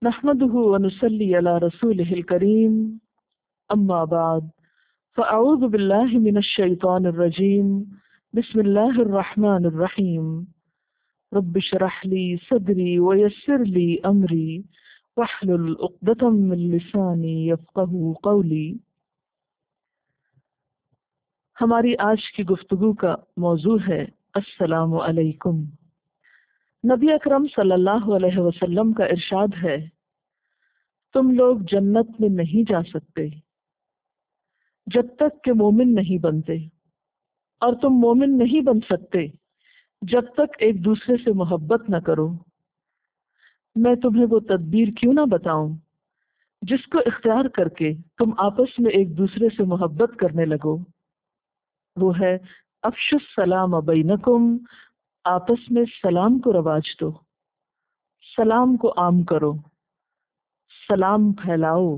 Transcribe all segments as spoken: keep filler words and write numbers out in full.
نحمده ونصلي على رسوله الكريم أما بعد فأعوذ بالله من الشيطان الرجيم بسم الله الرحمن الرحيم رب اشرح لي صدري ويسر لي أمري واحلل عقدة من لساني يفقهوا قولي۔ ہماری آج کی گفتگو کا موضوع ہے السلام علیکم۔ نبی اکرم صلی اللہ علیہ وسلم کا ارشاد ہے، تم لوگ جنت میں نہیں جا سکتے جب تک کہ مومن نہیں بنتے، اور تم مومن نہیں بن سکتے جب تک ایک دوسرے سے محبت نہ کرو۔ میں تمہیں وہ تدبیر کیوں نہ بتاؤں جس کو اختیار کر کے تم آپس میں ایک دوسرے سے محبت کرنے لگو۔ وہ ہے افش السلام بینکم، آپس میں سلام کو رواج دو، سلام کو عام کرو، سلام پھیلاؤ۔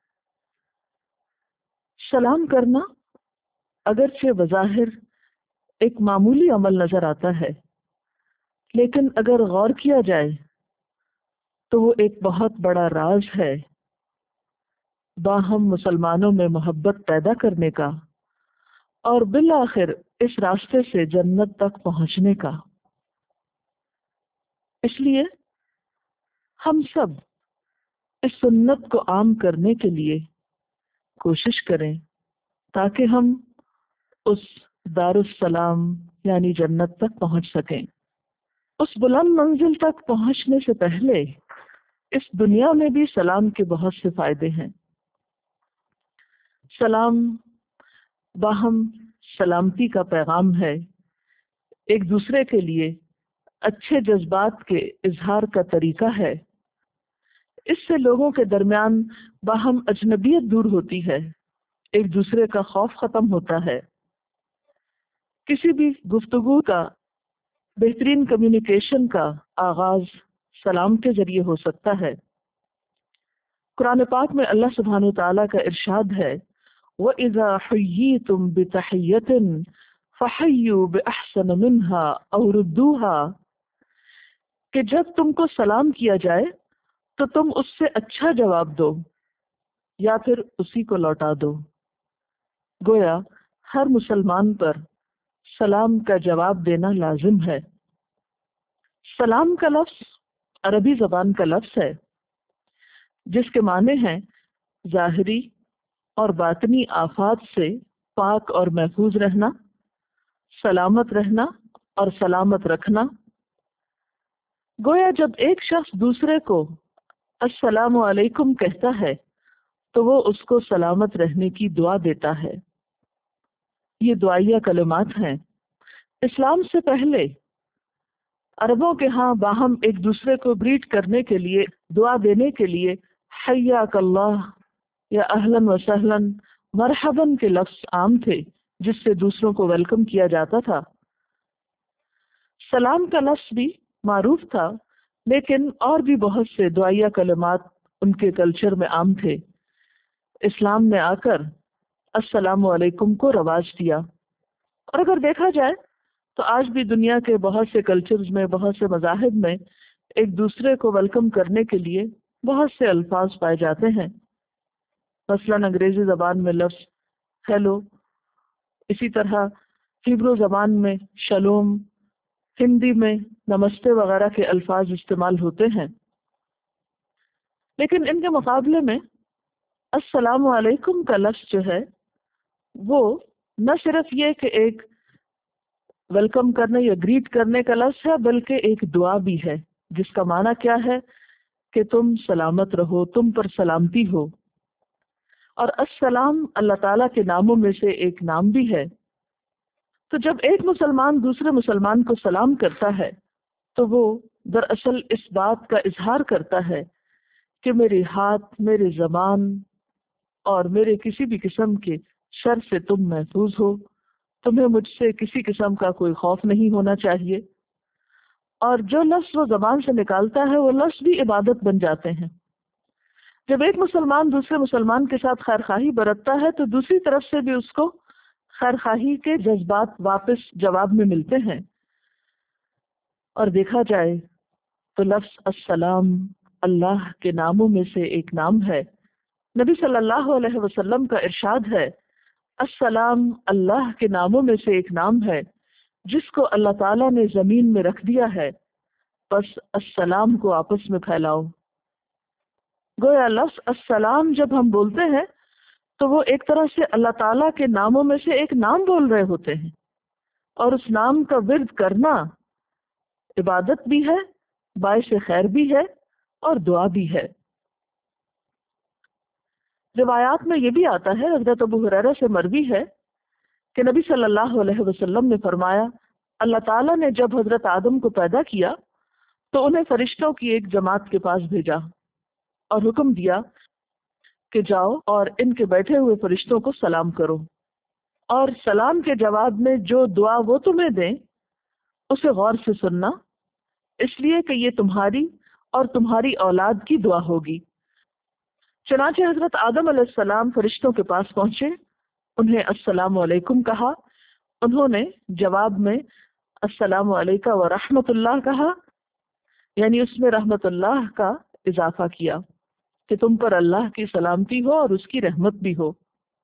سلام کرنا اگرچہ بظاہر ایک معمولی عمل نظر آتا ہے، لیکن اگر غور کیا جائے تو وہ ایک بہت بڑا راز ہے باہم مسلمانوں میں محبت پیدا کرنے کا اور بالآخر اس راستے سے جنت تک پہنچنے کا۔ اس لیے ہم سب اس سنت کو عام کرنے کے لیے کوشش کریں تاکہ ہم اس دارالسلام یعنی جنت تک پہنچ سکیں۔ اس بلند منزل تک پہنچنے سے پہلے اس دنیا میں بھی سلام کے بہت سے فائدے ہیں۔ سلام باہم سلامتی کا پیغام ہے، ایک دوسرے کے لیے اچھے جذبات کے اظہار کا طریقہ ہے۔ اس سے لوگوں کے درمیان باہم اجنبیت دور ہوتی ہے، ایک دوسرے کا خوف ختم ہوتا ہے۔ کسی بھی گفتگو کا بہترین کمیونیکیشن کا آغاز سلام کے ذریعے ہو سکتا ہے۔ قرآن پاک میں اللہ سبحانہ وتعالیٰ کا ارشاد ہے، وَإِذَا حُيِّيتُم بِتَحِيَّةٍ فَحَيُّوا بِأَحْسَنَ مِنْهَا أَوْ رُدُّوهَا، کہ جب تم کو سلام کیا جائے تو تم اس سے اچھا جواب دو یا پھر اسی کو لوٹا دو۔ گویا ہر مسلمان پر سلام کا جواب دینا لازم ہے۔ سلام کا لفظ عربی زبان کا لفظ ہے جس کے معنی ہیں ظاہری اور باطنی آفات سے پاک اور محفوظ رہنا، سلامت رہنا اور سلامت رکھنا۔ گویا جب ایک شخص دوسرے کو السلام علیکم کہتا ہے تو وہ اس کو سلامت رہنے کی دعا دیتا ہے۔ یہ دعائیہ کلمات ہیں۔ اسلام سے پہلے عربوں کے ہاں باہم ایک دوسرے کو گریٹ کرنے کے لیے، دعا دینے کے لیے حیاک اللہ یا اہلاً و سہلاً، مرحباً کے لفظ عام تھے جس سے دوسروں کو ویلکم کیا جاتا تھا۔ سلام کا لفظ بھی معروف تھا، لیکن اور بھی بہت سے دعائیہ کلمات ان کے کلچر میں عام تھے۔ اسلام نے آ کر السلام علیکم کو رواج دیا، اور اگر دیکھا جائے تو آج بھی دنیا کے بہت سے کلچرز میں، بہت سے مذاہب میں ایک دوسرے کو ویلکم کرنے کے لیے بہت سے الفاظ پائے جاتے ہیں۔ مثلاً انگریزی زبان میں لفظ ہیلو، اسی طرح ہیبرو زبان میں شلوم، ہندی میں نمستے وغیرہ کے الفاظ استعمال ہوتے ہیں۔ لیکن ان کے مقابلے میں السلام علیکم کا لفظ جو ہے وہ نہ صرف یہ کہ ایک ویلکم کرنے یا گریٹ کرنے کا لفظ ہے، بلکہ ایک دعا بھی ہے جس کا معنی کیا ہے کہ تم سلامت رہو، تم پر سلامتی ہو۔ اور السلام اللہ تعالیٰ کے ناموں میں سے ایک نام بھی ہے۔ تو جب ایک مسلمان دوسرے مسلمان کو سلام کرتا ہے تو وہ دراصل اس بات کا اظہار کرتا ہے کہ میرے ہاتھ، میرے زبان اور میرے کسی بھی قسم کے شر سے تم محفوظ ہو، تمہیں مجھ سے کسی قسم کا کوئی خوف نہیں ہونا چاہیے۔ اور جو لفظ وہ زبان سے نکالتا ہے وہ لفظ بھی عبادت بن جاتے ہیں۔ جب ایک مسلمان دوسرے مسلمان کے ساتھ خیر خواہی برتتا ہے تو دوسری طرف سے بھی اس کو خیر خواہی کے جذبات واپس جواب میں ملتے ہیں۔ اور دیکھا جائے تو لفظ السلام اللہ کے ناموں میں سے ایک نام ہے۔ نبی صلی اللہ علیہ وسلم کا ارشاد ہے، السلام اللہ کے ناموں میں سے ایک نام ہے جس کو اللہ تعالیٰ نے زمین میں رکھ دیا ہے، بس السلام کو آپس میں پھیلاؤ۔ گویا لفظ السلام جب ہم بولتے ہیں تو وہ ایک طرح سے اللہ تعالیٰ کے ناموں میں سے ایک نام بول رہے ہوتے ہیں، اور اس نام کا ورد کرنا عبادت بھی ہے، باعث خیر بھی ہے اور دعا بھی ہے۔ روایات میں یہ بھی آتا ہے، حضرت ابو ہریرہ سے مروی ہے کہ نبی صلی اللہ علیہ وسلم نے فرمایا، اللہ تعالیٰ نے جب حضرت آدم کو پیدا کیا تو انہیں فرشتوں کی ایک جماعت کے پاس بھیجا اور حکم دیا کہ جاؤ اور ان کے بیٹھے ہوئے فرشتوں کو سلام کرو، اور سلام کے جواب میں جو دعا وہ تمہیں دیں اسے غور سے سننا، اس لیے کہ یہ تمہاری اور تمہاری اولاد کی دعا ہوگی۔ چنانچہ حضرت آدم علیہ السلام فرشتوں کے پاس پہنچے، انہیں السلام علیکم کہا، انہوں نے جواب میں السلام علیکم ورحمۃ اللہ کہا، یعنی اس میں رحمت اللہ کا اضافہ کیا کہ تم پر اللہ کی سلامتی ہو اور اس کی رحمت بھی ہو۔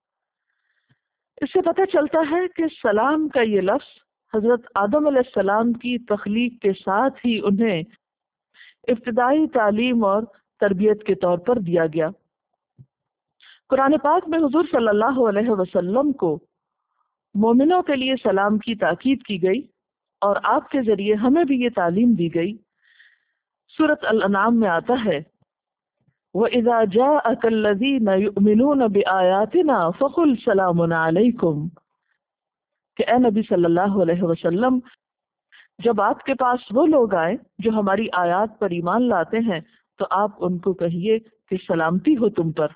اس سے پتہ چلتا ہے کہ سلام کا یہ لفظ حضرت آدم علیہ السلام کی تخلیق کے ساتھ ہی انہیں ابتدائی تعلیم اور تربیت کے طور پر دیا گیا۔ قرآن پاک میں حضور صلی اللہ علیہ وسلم کو مومنوں کے لیے سلام کی تاکید کی گئی اور آپ کے ذریعے ہمیں بھی یہ تعلیم دی گئی۔ سورۃ الانعام میں آتا ہے، وَإِذَا جَاءَكَ الَّذِينَ يُؤْمِنُونَ بِآيَاتِنَا فَقُلْ سَلَامٌ عَلَيْكُمْ، کہ اے نبی صلی اللہ علیہ وسلم، جب آپ کے پاس وہ لوگ آئیں جو ہماری آیات پر ایمان لاتے ہیں تو آپ ان کو کہیے کہ سلامتی ہو تم پر۔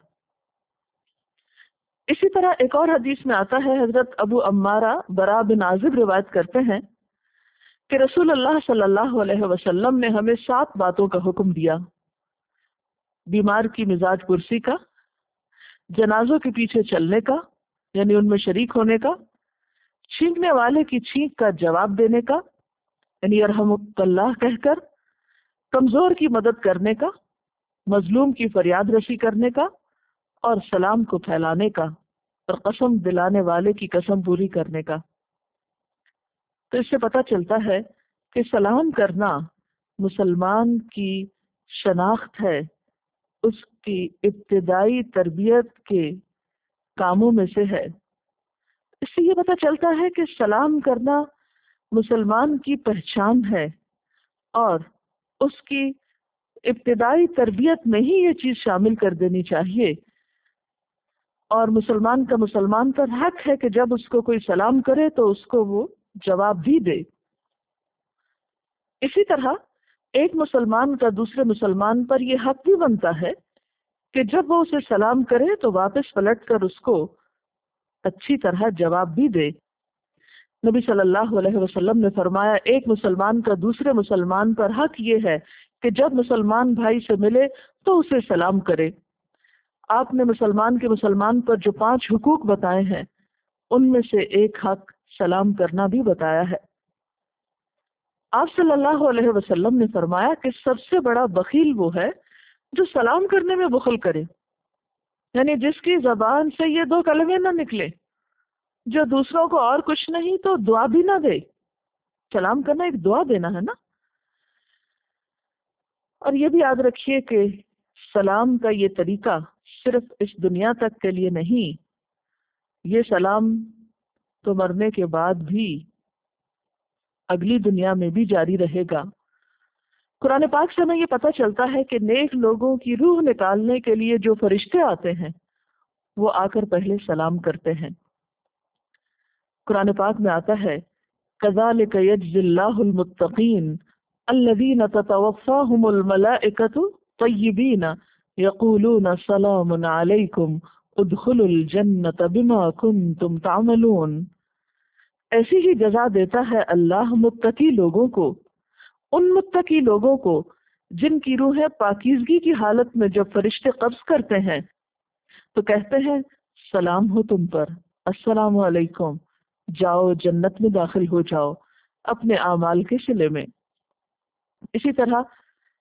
اسی طرح ایک اور حدیث میں آتا ہے، حضرت ابو عمارہ برا بن عازب روایت کرتے ہیں کہ رسول اللہ صلی اللہ علیہ وسلم نے ہمیں سات باتوں کا حکم دیا: بیمار کی مزاج پرسی کا، جنازوں کے پیچھے چلنے کا یعنی ان میں شریک ہونے کا، چھینکنے والے کی چھینک کا جواب دینے کا یعنی یرحمک اللہ کہہ کر، کمزور کی مدد کرنے کا، مظلوم کی فریاد رسی کرنے کا، اور سلام کو پھیلانے کا، اور قسم دلانے والے کی قسم پوری کرنے کا۔ تو اس سے پتہ چلتا ہے کہ سلام کرنا مسلمان کی شناخت ہے، اس کی ابتدائی تربیت کے کاموں میں سے ہے۔ اس سے یہ پتہ چلتا ہے کہ سلام کرنا مسلمان کی پہچان ہے، اور اس کی ابتدائی تربیت میں ہی یہ چیز شامل کر دینی چاہیے، اور مسلمان کا مسلمان پر حق ہے کہ جب اس کو کوئی سلام کرے تو اس کو وہ جواب بھی دے۔ اسی طرح ایک مسلمان کا دوسرے مسلمان پر یہ حق بھی بنتا ہے کہ جب وہ اسے سلام کرے تو واپس پلٹ کر اس کو اچھی طرح جواب بھی دے۔ نبی صلی اللہ علیہ وسلم نے فرمایا، ایک مسلمان کا دوسرے مسلمان پر حق یہ ہے کہ جب مسلمان بھائی سے ملے تو اسے سلام کرے۔ آپ نے مسلمان کے مسلمان پر جو پانچ حقوق بتائے ہیں ان میں سے ایک حق سلام کرنا بھی بتایا ہے۔ آپ صلی اللہ علیہ وسلم نے فرمایا کہ سب سے بڑا بخیل وہ ہے جو سلام کرنے میں بخل کرے، یعنی جس کی زبان سے یہ دو کلمے نہ نکلے، جو دوسروں کو اور کچھ نہیں تو دعا بھی نہ دے۔ سلام کرنا ایک دعا دینا ہے نا۔ اور یہ بھی یاد رکھیے کہ سلام کا یہ طریقہ صرف اس دنیا تک کے لیے نہیں، یہ سلام تو مرنے کے بعد بھی اگلی دنیا میں بھی جاری رہے گا۔ قرآن پاک سے ہمیں یہ پتہ چلتا ہے کہ نیک لوگوں کی روح نکالنے کے لیے جو فرشتے آتے ہیں وہ آ کر پہلے سلام کرتے ہیں۔ قرآن پاک میں آتا ہے، كَذَلِكَ يَجْزِي اللَّهُ الْمُتَّقِينَ الَّذِينَ تَتَوَفَّاهُمُ الْمَلَائِكَةُ طَيِّبِينَ يَقُولُونَ سَلَامٌ عَلَيْكُمْ ادْخُلُوا الْجَنَّةَ بِمَا كُنْتُمْ تَعْمَلُونَ۔ ایسی ہی جزا دیتا ہے اللہ متقی لوگوں کو، ان متقی لوگوں کو جن کی روحیں پاکیزگی کی حالت میں جب فرشتے قبض کرتے ہیں تو کہتے ہیں سلام ہو تم پر، السلام علیکم، جاؤ جنت میں داخل ہو جاؤ اپنے اعمال کے صلے میں۔ اسی طرح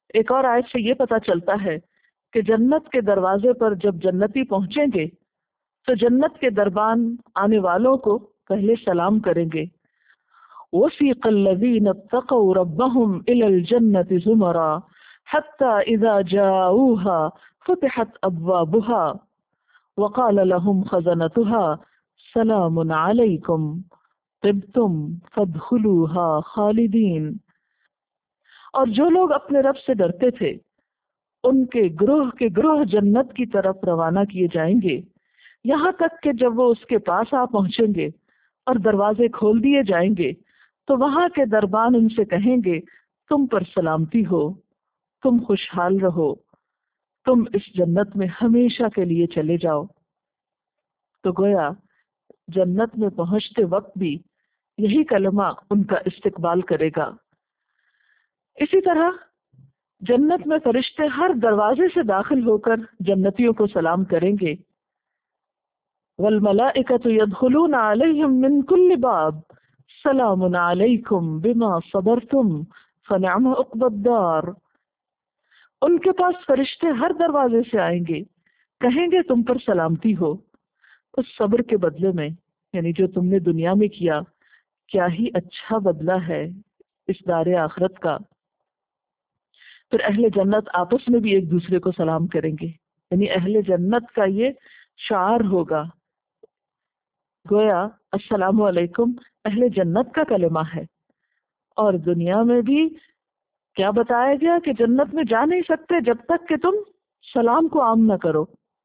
ایک اور آیت سے یہ پتہ چلتا ہے کہ جنت کے دروازے پر جب جنتی پہنچیں گے تو جنت کے دربان آنے والوں کو پہلے سلام کریں گے. وَسِيقَ الَّذِينَ اتَّقَوْا رَبَّهُمْ إِلَى الْجَنَّةِ زُمَرًا حَتَّى إِذَا جَاءُوهَا فُتِحَتْ أَبْوَابُهَا وَقَالَ لَهُمْ خَزَنَتُهَا سَلَامٌ عَلَيْكُمْ طِبْتُمْ فَادْخُلُوهَا خَالِدِينَ. اور جو لوگ اپنے رب سے ڈرتے تھے ان کے گروہ کے گروہ جنت کی طرف روانہ کیے جائیں گے، یہاں تک کہ جب وہ اس کے پاس آ پہنچیں گے اور دروازے کھول دیے جائیں گے تو وہاں کے دربان ان سے کہیں گے تم پر سلامتی ہو، تم خوشحال رہو، تم اس جنت میں ہمیشہ کے لیے چلے جاؤ. تو گویا جنت میں پہنچتے وقت بھی یہی کلمہ ان کا استقبال کرے گا. اسی طرح جنت میں فرشتے ہر دروازے سے داخل ہو کر جنتیوں کو سلام کریں گے. وَالْمَلَائِكَةُ يَدْخُلُونَ عَلَيْهِمْ مِنْ كُلِّ بَابٍ سَلَامٌ عَلَيْكُمْ بِمَا صَبَرْتُمْ فَنِعْمَ عُقْبَى الدَّارِ. ان کے پاس فرشتے ہر دروازے سے آئیں گے، کہیں گے تم پر سلامتی ہو، اس صبر کے بدلے میں، یعنی جو تم نے دنیا میں کیا، کیا ہی اچھا بدلہ ہے اس دار آخرت کا. پھر اہل جنت آپس میں بھی ایک دوسرے کو سلام کریں گے، یعنی اہل جنت کا یہ شعار ہوگا. گویا السلام علیکم اہل جنت کا کلمہ ہے. اور دنیا میں بھی کیا بتایا گیا کہ جنت میں جا نہیں سکتے جب تک کہ تم سلام کو عام نہ کرو.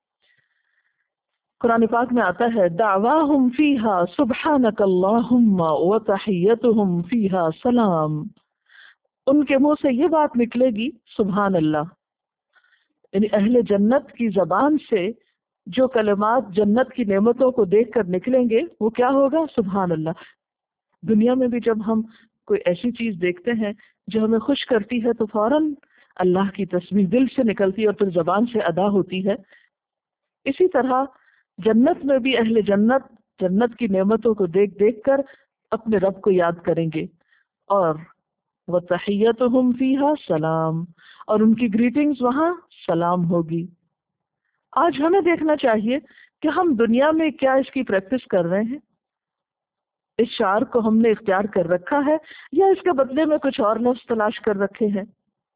قرآن پاک میں آتا ہے دعواہم فیہا سبحانک اللہم وتحیتہم فیہا سلام. ان کے منہ سے یہ بات نکلے گی سبحان اللہ، یعنی اہل جنت کی زبان سے جو کلمات جنت کی نعمتوں کو دیکھ کر نکلیں گے وہ کیا ہوگا؟ سبحان اللہ. دنیا میں بھی جب ہم کوئی ایسی چیز دیکھتے ہیں جو ہمیں خوش کرتی ہے تو فوراً اللہ کی تسبیح دل سے نکلتی ہے اور پھر زبان سے ادا ہوتی ہے. اسی طرح جنت میں بھی اہل جنت جنت کی نعمتوں کو دیکھ دیکھ کر اپنے رب کو یاد کریں گے. اور وَتَحِيَّتُهُمْ فِيهَا سلام، اور ان کی گریٹنگز وہاں سلام ہوگی. آج ہمیں دیکھنا چاہیے کہ ہم دنیا میں کیا اس کی پریکٹس کر رہے ہیں. اس شعار کو ہم نے اختیار کر رکھا ہے یا اس کے بدلے میں کچھ اور لفظ تلاش کر رکھے ہیں.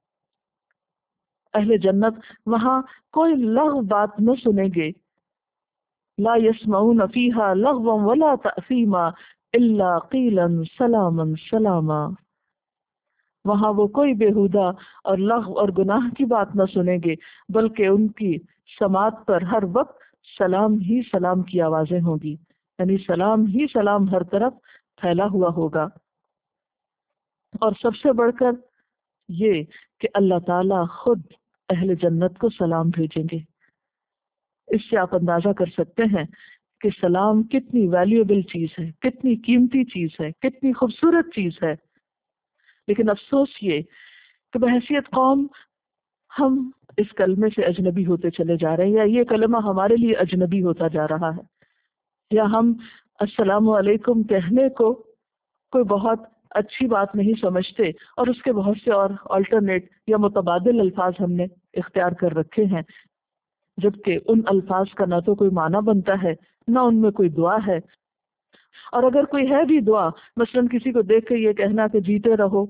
اہل جنت وہاں کوئی لغو بات نہ سنیں گے. لا يسمعون فيها لغوا ولا تأثیما الا قیلا سلاما سلاما. وہاں وہ کوئی بےہودہ اور لغو اور گناہ کی بات نہ سنیں گے، بلکہ ان کی سماعت پر ہر وقت سلام ہی سلام کی آوازیں ہوں گی، یعنی سلام ہی سلام ہر طرف پھیلا ہوا ہوگا. اور سب سے بڑھ کر یہ کہ اللہ تعالی خود اہل جنت کو سلام بھیجیں گے. اس سے آپ اندازہ کر سکتے ہیں کہ سلام کتنی ویلیوبل چیز ہے، کتنی قیمتی چیز ہے، کتنی خوبصورت چیز ہے. لیکن افسوس یہ کہ بحیثیت قوم ہم اس کلمے سے اجنبی ہوتے چلے جا رہے ہیں، یا یہ کلمہ ہمارے لیے اجنبی ہوتا جا رہا ہے، یا ہم السلام علیکم کہنے کو کوئی بہت اچھی بات نہیں سمجھتے اور اس کے بہت سے اور آلٹرنیٹ یا متبادل الفاظ ہم نے اختیار کر رکھے ہیں، جبکہ ان الفاظ کا نہ تو کوئی معنی بنتا ہے نہ ان میں کوئی دعا ہے. اور اگر کوئی ہے بھی دعا، مثلا کسی کو دیکھ کے یہ کہنا کہ جیتے رہو،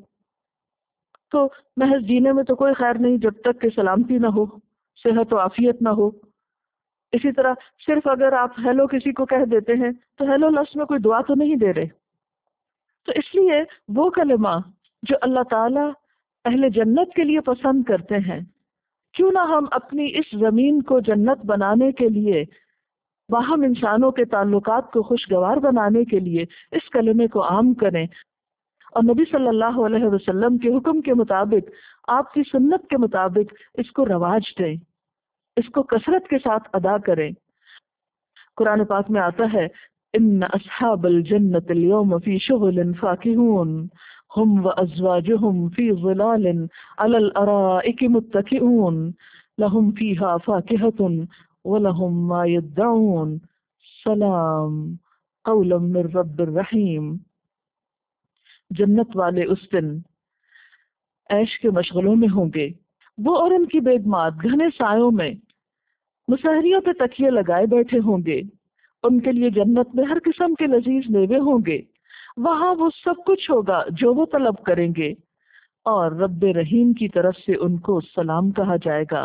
تو محض جینے میں تو کوئی خیر نہیں جب تک کہ سلامتی نہ ہو، صحت و عافیت نہ ہو. اسی طرح صرف اگر آپ ہیلو کسی کو کہہ دیتے ہیں تو ہیلو لفظ میں کوئی دعا تو نہیں دے رہے. تو اس لیے وہ کلمہ جو اللہ تعالی اہل جنت کے لیے پسند کرتے ہیں، کیوں نہ ہم اپنی اس زمین کو جنت بنانے کے لیے، باہم انسانوں کے تعلقات کو خوشگوار بنانے کے لیے اس کلمے کو عام کریں، اور نبی صلی اللہ علیہ وسلم کے حکم کے مطابق، آپ کی سنت کے مطابق اس کو رواج دیں، اس کو کثرت کے ساتھ ادا کریں. قرآن پاک میں آتا ہے ان اصحاب الجنت اليوم فی شغل فاکہون ہم وازواجہم فی ظلال علی الارائک متکئون لہم فیہا فاکہۃ ولہم ما یدعون سلام قولا من رب الرحیم. جنت والے اس دن عیش کے مشغلوں میں ہوں گے، وہ اور ان کی بیگمات گھنے سایوں میں مسہریوں پہ تکیے لگائے بیٹھے ہوں گے، ان کے لیے جنت میں ہر قسم کے لذیذ میوے ہوں گے، وہاں وہ سب کچھ ہوگا جو وہ طلب کریں گے، اور رب رحیم کی طرف سے ان کو سلام کہا جائے گا۔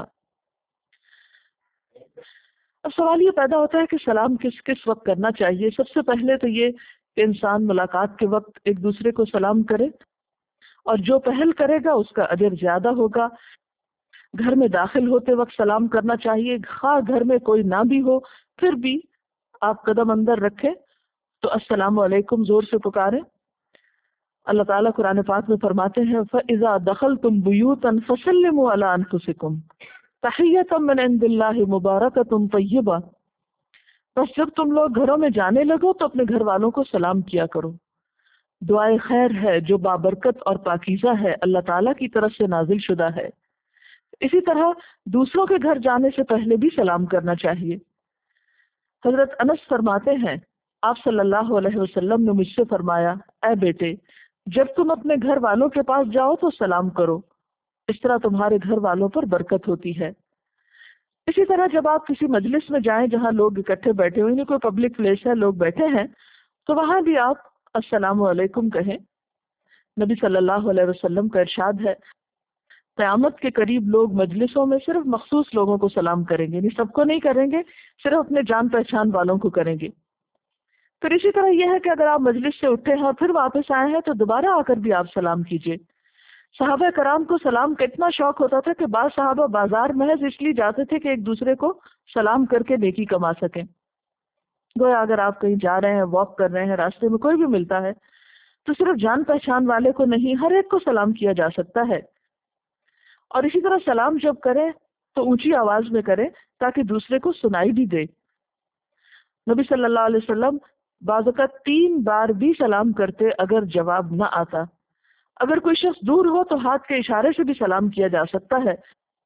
اب سوال یہ پیدا ہوتا ہے کہ سلام کس کس وقت کرنا چاہیے؟ سب سے پہلے تو یہ کہ انسان ملاقات کے وقت ایک دوسرے کو سلام کرے، اور جو پہل کرے گا اس کا اجر زیادہ ہوگا۔ گھر میں داخل ہوتے وقت سلام کرنا چاہیے، خواہ گھر میں کوئی نہ بھی ہو پھر بھی آپ قدم اندر رکھیں تو السلام علیکم زور سے پکاریں۔ اللہ تعالیٰ قرآن پاک میں فرماتے ہیں فَإِذَا دَخَلْتُمْ بُيُوتًا فَسَلِّمُوا عَلَىٰ أَنفُسِكُمْ تَحِيَّةً مِّنْ عِندِ اللَّهِ مُبَارَكَةٌ طَيِّبَةٌ۔ بس جب تم لوگ گھروں میں جانے لگو تو اپنے گھر والوں کو سلام کیا کرو، دعائے خیر ہے جو بابرکت اور پاکیزہ ہے، اللہ تعالیٰ کی طرف سے نازل شدہ ہے۔ اسی طرح دوسروں کے گھر جانے سے پہلے بھی سلام کرنا چاہیے۔ حضرت انس فرماتے ہیں آپ صلی اللہ علیہ وسلم نے مجھ سے فرمایا، اے بیٹے جب تم اپنے گھر والوں کے پاس جاؤ تو سلام کرو، اس طرح تمہارے گھر والوں پر برکت ہوتی ہے۔ اسی طرح جب آپ کسی مجلس میں جائیں جہاں لوگ اکٹھے بیٹھے ہوئے ہیں، کوئی پبلک پلیس ہے، لوگ بیٹھے ہیں، تو وہاں بھی آپ السلام علیکم کہیں۔ نبی صلی اللہ علیہ وسلم کا ارشاد ہے قیامت کے قریب لوگ مجلسوں میں صرف مخصوص لوگوں کو سلام کریں گے، یعنی سب کو نہیں کریں گے، صرف اپنے جان پہچان والوں کو کریں گے۔ پھر اسی طرح یہ ہے کہ اگر آپ مجلس سے اٹھے ہیں اور پھر واپس آئے ہیں تو دوبارہ آ کر بھی آپ سلام کیجیے۔ صحابہ کرام کو سلام کا اتنا شوق ہوتا تھا کہ بعض صحابہ بازار محض اس لیے جاتے تھے کہ ایک دوسرے کو سلام کر کے نیکی کما سکیں۔ گویا اگر آپ کہیں جا رہے ہیں، واک کر رہے ہیں، راستے میں کوئی بھی ملتا ہے تو صرف جان پہچان والے کو نہیں، ہر ایک کو سلام کیا جا سکتا ہے۔ اور اسی طرح سلام جب کریں تو اونچی آواز میں کریں تاکہ دوسرے کو سنائی بھی دے۔ نبی صلی اللہ علیہ وسلم بعض اوقات تین بار بھی سلام کرتے اگر جواب نہ آتا۔ اگر کوئی شخص دور ہو تو ہاتھ کے اشارے سے بھی سلام کیا جا سکتا ہے۔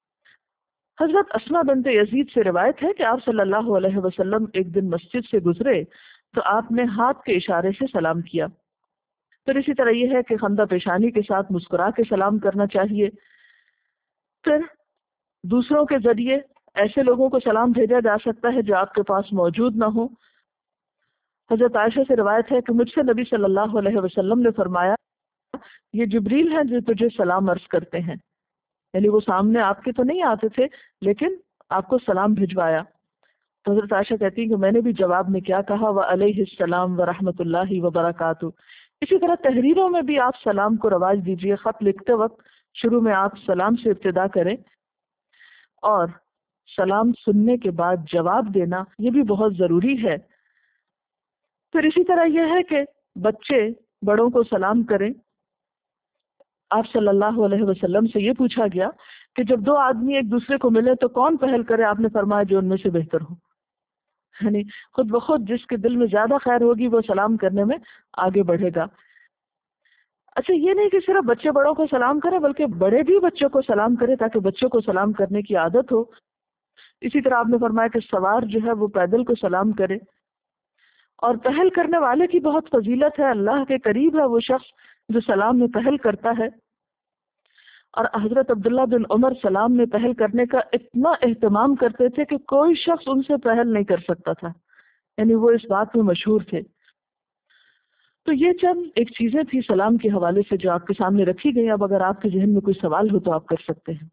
حضرت اسما بنت یزید سے روایت ہے کہ آپ صلی اللہ علیہ وسلم ایک دن مسجد سے گزرے تو آپ نے ہاتھ کے اشارے سے سلام کیا۔ پھر اسی طرح یہ ہے کہ خندہ پیشانی کے ساتھ مسکرا کے سلام کرنا چاہیے۔ پھر دوسروں کے ذریعے ایسے لوگوں کو سلام بھیجا جا سکتا ہے جو آپ کے پاس موجود نہ ہو۔ حضرت عائشہ سے روایت ہے کہ مجھ سے نبی صلی اللہ علیہ وسلم نے فرمایا یہ جبریل ہیں جو تجھے سلام عرض کرتے ہیں، یعنی وہ سامنے آپ کے تو نہیں آتے تھے لیکن آپ کو سلام بھجوایا۔ تو حضرت عائشہ کہتی ہیں کہ میں نے بھی جواب میں کیا کہا، وعلیہ السلام ورحمۃ اللہ وبرکاتہ۔ اسی طرح تحریروں میں بھی آپ سلام کو رواج دیجیے، خط لکھتے وقت شروع میں آپ سلام سے ابتدا کریں، اور سلام سننے کے بعد جواب دینا یہ بھی بہت ضروری ہے۔ پھر اسی طرح یہ ہے کہ بچے بڑوں کو سلام کریں۔ آپ صلی اللہ علیہ وسلم سے یہ پوچھا گیا کہ جب دو آدمی ایک دوسرے کو ملے تو کون پہل کرے؟ آپ نے فرمایا جو ان میں سے بہتر ہو، یعنی خود بخود جس کے دل میں زیادہ خیر ہوگی وہ سلام کرنے میں آگے بڑھے گا۔ اچھا یہ نہیں کہ صرف بچے بڑوں کو سلام کریں بلکہ بڑے بھی بچوں کو سلام کریں تاکہ بچوں کو سلام کرنے کی عادت ہو۔ اسی طرح آپ نے فرمایا کہ سوار جو ہے وہ پیدل کو سلام کرے، اور پہل کرنے والے کی بہت فضیلت ہے، اللہ کے قریب ہے وہ شخص جو سلام میں پہل کرتا ہے۔ اور حضرت عبداللہ بن عمر سلام میں پہل کرنے کا اتنا اہتمام کرتے تھے کہ کوئی شخص ان سے پہل نہیں کر سکتا تھا، یعنی وہ اس بات میں مشہور تھے۔ تو یہ چند ایک چیزیں تھی سلام کے حوالے سے جو آپ کے سامنے رکھی گئی۔ اب اگر آپ کے ذہن میں کوئی سوال ہو تو آپ کر سکتے ہیں۔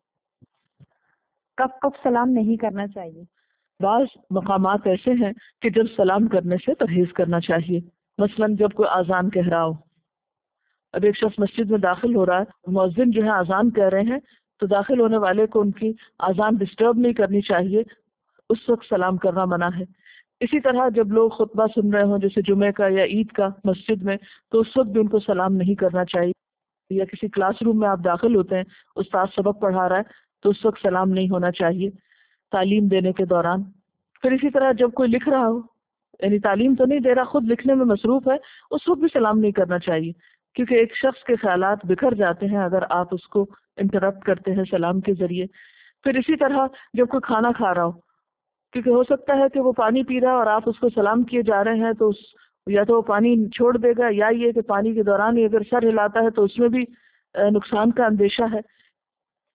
کب کب سلام نہیں کرنا چاہیے؟ بعض مقامات ایسے ہیں کہ جب سلام کرنے سے پرہیز کرنا چاہیے، مثلا جب کوئی اذان کہہ رہا ہو، اب ایک شخص مسجد میں داخل ہو رہا ہے، مؤذن جو ہے اذان کہہ رہے ہیں تو داخل ہونے والے کو ان کی اذان ڈسٹرب نہیں کرنی چاہیے، اس وقت سلام کرنا منع ہے۔ اسی طرح جب لوگ خطبہ سن رہے ہوں جیسے جمعے کا یا عید کا مسجد میں، تو اس وقت بھی ان کو سلام نہیں کرنا چاہیے۔ یا کسی کلاس روم میں آپ داخل ہوتے ہیں، استاد سبق پڑھا رہا ہے تو اس وقت سلام نہیں ہونا چاہیے تعلیم دینے کے دوران۔ پھر اسی طرح جب کوئی لکھ رہا ہو، یعنی تعلیم تو نہیں دے رہا، خود لکھنے میں مصروف ہے، اس وقت بھی سلام نہیں کرنا چاہیے، کیونکہ ایک شخص کے خیالات بکھر جاتے ہیں اگر آپ اس کو انٹرپٹ کرتے ہیں سلام کے ذریعے۔ پھر اسی طرح جب کوئی کھانا کھا رہا ہو، کیونکہ ہو سکتا ہے کہ وہ پانی پی رہا ہے اور آپ اس کو سلام کیے جا رہے ہیں، تو اس یا تو وہ پانی چھوڑ دے گا، یا یہ کہ پانی کے دوران ہی اگر سر ہلاتا ہے تو اس میں بھی نقصان کا اندیشہ ہے۔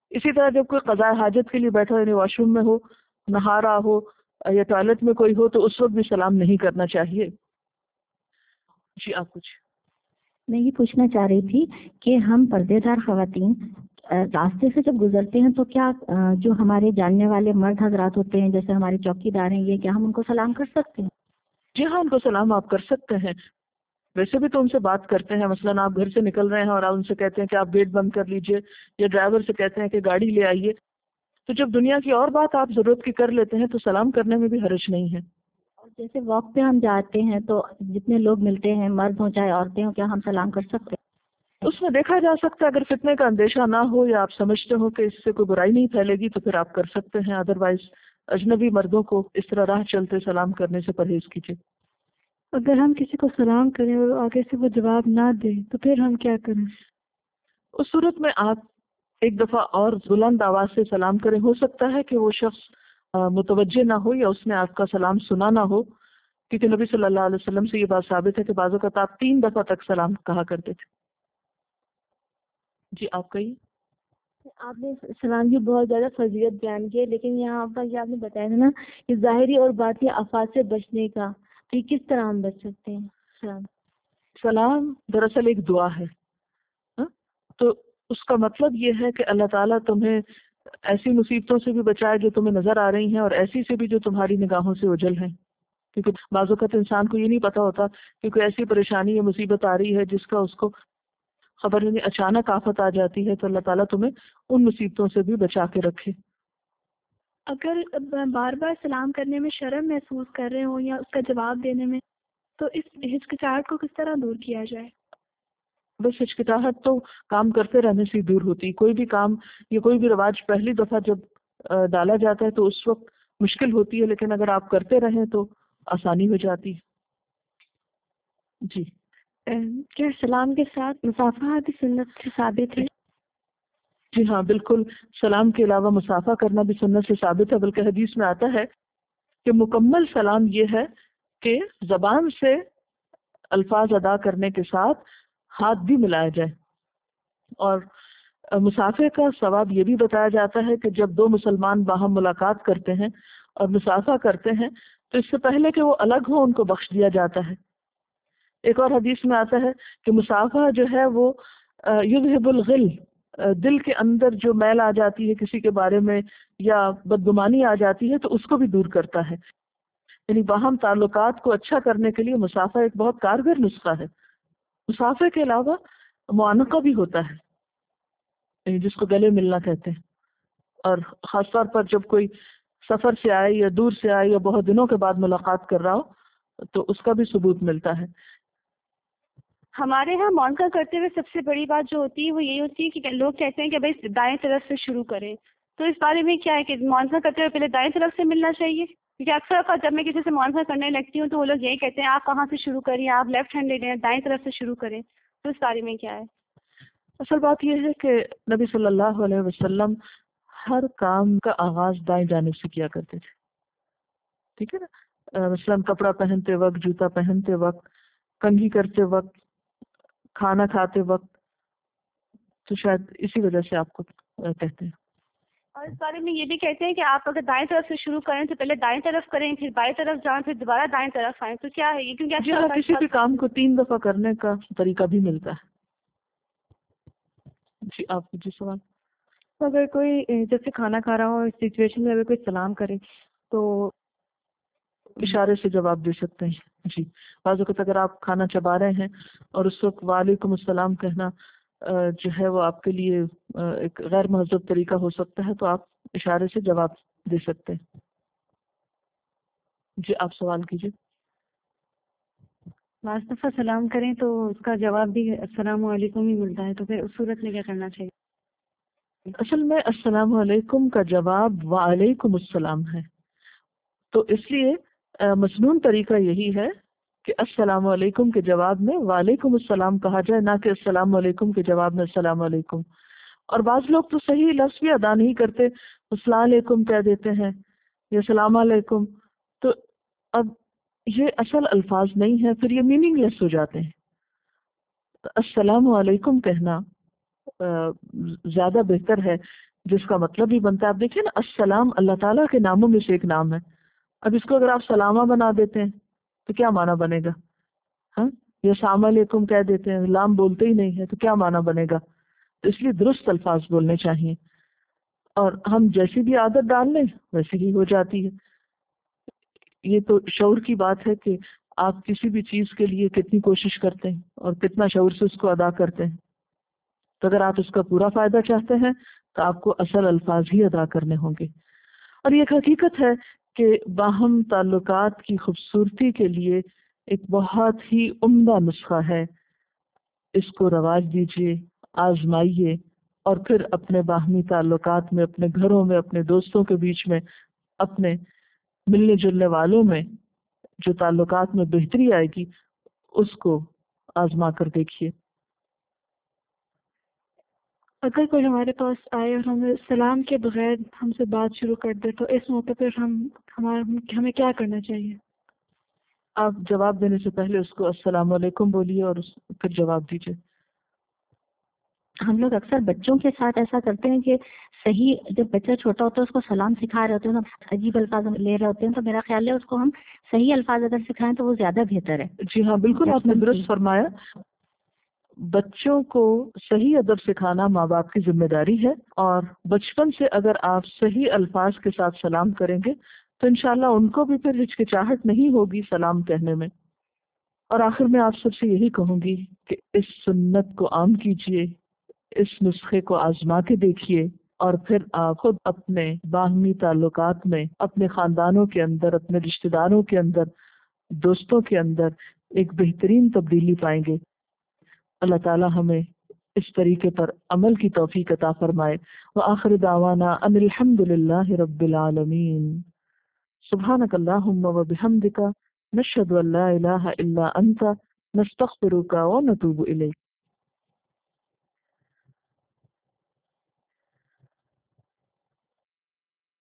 اسی طرح جب کوئی قضاء حاجت کے لیے بیٹھا ہو، یعنی واش روم میں ہو، نہا رہا ہو یا ٹوائلٹ میں کوئی ہو، تو اس وقت بھی سلام نہیں کرنا چاہیے. جی آپ کچھ. میں یہ پوچھنا چاہ رہی تھی کہ ہم پردے دار خواتین راستے سے جب گزرتے ہیں تو کیا جو ہمارے جاننے والے مرد حضرات ہوتے ہیں جیسے ہمارے چوکی دار ہیں، یہ کیا ہم ان کو سلام کر سکتے ہیں؟ جی ہاں، ان کو سلام آپ کر سکتے ہیں. ویسے بھی تو ان سے بات کرتے ہیں. مثلاً آپ گھر سے نکل رہے ہیں اور آپ ان سے کہتے ہیں کہ آپ گیٹ بند کر لیجئے، یا ڈرائیور سے کہتے ہیں کہ گاڑی لے آئیے. تو جب دنیا کی اور بات آپ ضرورت کی کر لیتے ہیں تو سلام کرنے میں بھی حرج نہیں ہے. اور جیسے واک پہ ہم جاتے ہیں تو جتنے لوگ ملتے ہیں، مرد ہوں چاہے عورتیں ہوں، کیا ہم سلام کر سکتے ہیں؟ اس میں دیکھا جا سکتا ہے، اگر فتنے کا اندیشہ نہ ہو یا آپ سمجھتے ہو کہ اس سے کوئی برائی نہیں پھیلے گی تو پھر آپ کر سکتے ہیں. ادروائز اجنبی مردوں کو اس طرح راہ چلتے سلام کرنے سے پرہیز کیجیے. اگر ہم کسی کو سلام کریں اور آگے سے وہ جواب نہ دیں تو پھر ہم کیا کریں؟ اس صورت میں آپ ایک دفعہ اور بلند آواز سے سلام کریں. ہو سکتا ہے کہ وہ شخص متوجہ نہ ہو یا اس نے آپ کا سلام سنا نہ ہو، کیونکہ نبی صلی اللہ علیہ وسلم سے یہ بات ثابت ہے کہ بعض اوقات آپ تین دفعہ تک سلام کہا کرتے تھے. جی آپ کہیے. آپ نے سلام کی بہت زیادہ فضیلت بیان کی ہے، لیکن یہاں پر یہ آپ نے بتایا تھا نا کہ ظاہری اور باطنی آفات سے بچنے کا، تو یہ کس طرح ہم بچ سکتے ہیں؟ سلام سلام دراصل ایک دعا ہے، ہاں؟ تو اس کا مطلب یہ ہے کہ اللہ تعالیٰ تمہیں ایسی مصیبتوں سے بھی بچائے جو تمہیں نظر آ رہی ہیں، اور ایسی سے بھی جو تمہاری نگاہوں سے اوجھل ہیں. کیونکہ بعض اوقات انسان کو یہ نہیں پتا ہوتا کہ کوئی ایسی پریشانی یا مصیبت آ رہی ہے جس کا اس کو خبر نہیں. اچانک آفت آ جاتی ہے، تو اللہ تعالیٰ تمہیں ان مصیبتوں سے بھی بچا کے رکھے. اگر بار بار سلام کرنے میں شرم محسوس کر رہے ہوں یا اس کا جواب دینے میں، تو اس ہچکچاہٹ کو کس طرح دور کیا جائے؟ بس ہچکچاہٹ تو کام کرتے رہنے سے دور ہوتی. کوئی بھی کام یا کوئی بھی رواج پہلی دفعہ جب ڈالا جاتا ہے تو اس وقت مشکل ہوتی ہے، لیکن اگر آپ کرتے رہیں تو آسانی ہو جاتی. جی کیا سلام کے ساتھ مصافحہ بھی سنت سے ثابت ہے؟ جی ہاں بالکل. سلام کے علاوہ مصافحہ کرنا بھی سنت سے ثابت ہے، بلکہ حدیث میں آتا ہے کہ مکمل سلام یہ ہے کہ زبان سے الفاظ ادا کرنے کے ساتھ ہاتھ بھی ملایا جائے. اور مصافحے کا ثواب یہ بھی بتایا جاتا ہے کہ جب دو مسلمان باہم ملاقات کرتے ہیں اور مصافحہ کرتے ہیں تو اس سے پہلے کہ وہ الگ ہوں ان کو بخش دیا جاتا ہے. ایک اور حدیث میں آتا ہے کہ مصافحہ جو ہے وہ یذہب الغل، دل کے اندر جو میل آ جاتی ہے کسی کے بارے میں یا بدگمانی آ جاتی ہے تو اس کو بھی دور کرتا ہے. یعنی باہم تعلقات کو اچھا کرنے کے لیے مصافحہ ایک بہت کارگر نسخہ ہے. مصافحے کے علاوہ معانقہ بھی ہوتا ہے، یعنی جس کو گلے ملنا کہتے ہیں. اور خاص طور پر جب کوئی سفر سے آئے یا دور سے آئے یا بہت دنوں کے بعد ملاقات کر رہا ہو تو اس کا بھی ثبوت ملتا ہے. ہمارے ہاں معانقہ کرتے ہوئے سب سے بڑی بات جو ہوتی ہے وہ یہی ہوتی ہے کہ لوگ کہتے ہیں کہ بھائی دائیں طرف سے شروع کریں. تو اس بارے میں کیا ہے کہ معانقہ کرتے ہوئے پہلے دائیں طرف سے ملنا چاہیے؟ کیونکہ اکثر اوقات جب میں کسی سے معانقہ کرنے لگتی ہوں تو وہ لوگ یہی کہتے ہیں آپ کہاں سے شروع کریے، آپ لیفٹ ہینڈ لے لیں، دائیں طرف سے شروع کریں. تو اس بارے میں کیا ہے؟ اصل بات یہ ہے کہ نبی صلی اللہ علیہ وسلم ہر کام کا آغاز دائیں جانب سے کیا کرتے تھے. ٹھیک ہے نا؟ مثلاً کپڑا پہنتے وقت، جوتا پہنتے وقت، کنگھی کرتے وقت، کھانا کھاتے وقت. تو شاید اسی وجہ سے آپ کو کہتے ہیں. اور اس بارے میں یہ بھی کہتے ہیں کہ آپ اگر دائیں طرف سے شروع کریں تو پہلے دائیں طرف کریں، پھر بائیں طرف جائیں، پھر دوبارہ دائیں طرف آئیں. تو کیا ہے یہ؟ کیونکہ جی ہاں، کسی بھی کام کو تین دفعہ کرنے کا طریقہ بھی ملتا ہے. جی آپ جی سوال. اگر کوئی جیسے کھانا کھا رہا ہو اس سچویشن میں اگر کوئی سلام کرے تو اشارے سے جواب دے سکتے ہیں. جی بعض اوقات اگر آپ کھانا چبا رہے ہیں اور اس وقت وعلیکم السلام کہنا جو ہے وہ آپ کے لیے ایک غیر مہذب طریقہ ہو سکتا ہے تو آپ اشارے سے جواب دے سکتے ہیں. جی آپ سوال کیجیے. بعض دفعہ سلام کریں تو اس کا جواب بھی السلام علیکم ہی ملتا ہے، تو پھر اس صورت میں کیا کرنا چاہیے؟ اصل میں السلام علیکم کا جواب وعلیکم السلام ہے، تو اس لیے مسنون طریقہ یہی ہے کہ السلام علیکم کے جواب میں وعلیکم السلام کہا جائے، نہ کہ السلام علیکم کے جواب میں السلام علیکم. اور بعض لوگ تو صحیح لفظ بھی ادا نہیں کرتے، السلام علیکم کہہ دیتے ہیں یا السلام علیکم. تو اب یہ اصل الفاظ نہیں ہے، پھر یہ میننگ لیس ہو جاتے ہیں. السلام علیکم کہنا زیادہ بہتر ہے، جس کا مطلب ہی بنتا ہے. آپ دیکھیں نا، السلام اللہ تعالیٰ کے ناموں میں سے ایک نام ہے. اب اس کو اگر آپ سلامہ بنا دیتے ہیں تو کیا معنی بنے گا؟ ہاں، یا السلام علیکم کہہ دیتے ہیں، لام بولتے ہی نہیں ہے تو کیا معنی بنے گا؟ تو اس لیے درست الفاظ بولنے چاہیے، اور ہم جیسی بھی عادت ڈال لیں ویسی ہی ہو جاتی ہے. یہ تو شعور کی بات ہے کہ آپ کسی بھی چیز کے لیے کتنی کوشش کرتے ہیں اور کتنا شعور سے اس کو ادا کرتے ہیں. تو اگر آپ اس کا پورا فائدہ چاہتے ہیں تو آپ کو اصل الفاظ ہی ادا کرنے ہوں گے. اور یہ ایک حقیقت ہے کہ باہم تعلقات کی خوبصورتی کے لیے ایک بہت ہی عمدہ نسخہ ہے. اس کو رواج دیجیے، آزمائیے، اور پھر اپنے باہمی تعلقات میں، اپنے گھروں میں، اپنے دوستوں کے بیچ میں، اپنے ملنے جلنے والوں میں جو تعلقات میں بہتری آئے گی اس کو آزما کر دیکھیے. اگر کوئی ہمارے پاس آئے اور ہمیں سلام کے بغیر ہم سے بات شروع کر دے تو اس موقع پر ہم ہمارا ہمیں کیا کرنا چاہیے؟ آپ جواب دینے سے پہلے اس کو السلام علیکم بولیے اور اس پھر جواب دیجیے. ہم لوگ اکثر بچوں کے ساتھ ایسا کرتے ہیں کہ صحیح جب بچہ چھوٹا ہوتا ہے اس کو سلام سکھا رہے ہوتے ہیں، عجیب الفاظ لے رہے ہوتے ہیں، تو میرا خیال ہے اس کو ہم صحیح الفاظ اگر سکھائیں تو وہ زیادہ بہتر ہے. جی ہاں، بالکل آپ نے درست فرمایا. بچوں کو صحیح ادب سکھانا ماں باپ کی ذمہ داری ہے، اور بچپن سے اگر آپ صحیح الفاظ کے ساتھ سلام کریں گے تو انشاءاللہ ان کو بھی پھر ہچکچاہٹ نہیں ہوگی سلام کہنے میں. اور آخر میں آپ سب سے یہی کہوں گی کہ اس سنت کو عام کیجیے، اس نسخے کو آزما کے دیکھیے، اور پھر آپ خود اپنے باہمی تعلقات میں، اپنے خاندانوں کے اندر، اپنے رشتہ داروں کے اندر، دوستوں کے اندر ایک بہترین تبدیلی پائیں گے. اللہ تعالی ہمیں اس طریقے پر عمل کی توفیق عطا فرمائے. وآخر دعوانا ان الحمد للہ رب العالمین. سبحانک اللہم وبحمدک، نشہد ان لا الہ الا انت، نستغفرک ونتوب الیک.